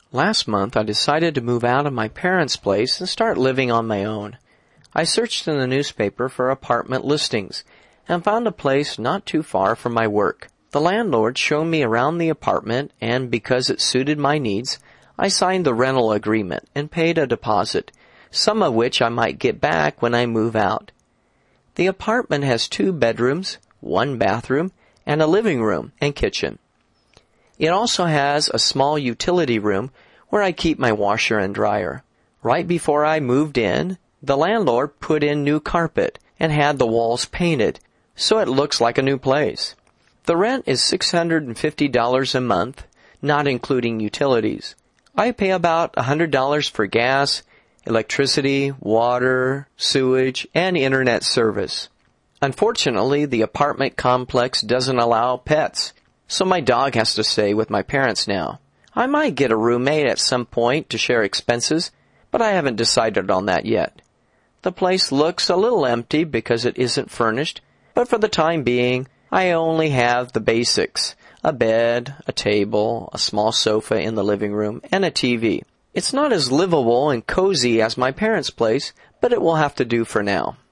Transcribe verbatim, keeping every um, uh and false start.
Last month, I decided to move out of my parents' place and start living on my own. I searched in the newspaper for apartment listings and found a place not too far from my work. The landlord showed me around the apartment, and because it suited my needs, I signed the rental agreement and paid a deposit, some of which I might get back when I move out. The apartment has two bedrooms, one bathroom, and a living room and kitchen. It also has a small utility room where I keep my washer and dryer. Right before I moved in, the landlord put in new carpet and had the walls painted, so it looks like a new place. The rent is six hundred fifty dollars a month, not including utilities. I pay about one hundred dollars for gas, electricity, water, sewage, and internet service. Unfortunately, the apartment complex doesn't allow pets, so my dog has to stay with my parents now. I might get a roommate at some point to share expenses, but I haven't decided on that yet. The place looks a little empty because it isn't furnished, but for the time being, I only have the basics: a bed, a table, a small sofa in the living room, and a T V. It's not as livable and cozy as my parents' place, but it will have to do for now.